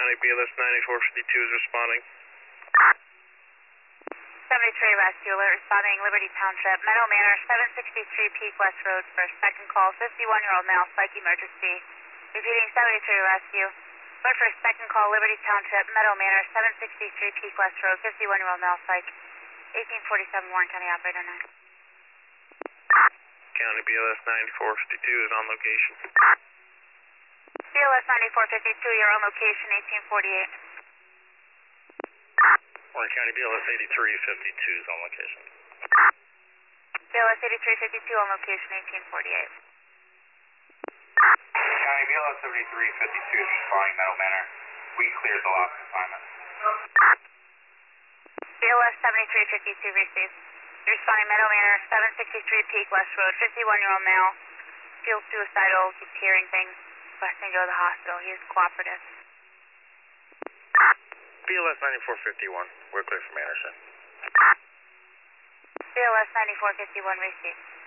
County BLS 9452 is responding. 73 Rescue Alert responding Liberty Township, Meadow Manor, 763 Peak West Road for second call, 51-year-old male, psych emergency. Repeating 73 Rescue. Alert for second call, Liberty Township, Meadow Manor, 763 Peak West Road, 51-year-old male, psych. 1847 Warren County Operator 9. County BLS 9452 is on location. BLS 9452, you're on location, 1848. Warren County BLS 8352 is on location. BLS 8352 on location, 1848. County BLS 7352 is responding Meadow Manor. We cleared the last assignment. BLS 7352 received. Responding Meadow Manor, 763 Peak West Road, 51-year-old male. Feels suicidal, keeps hearing things. Requesting to go to the hospital. He is cooperative. BLS 9451, we're clear from Anderson. BLS 9451 received.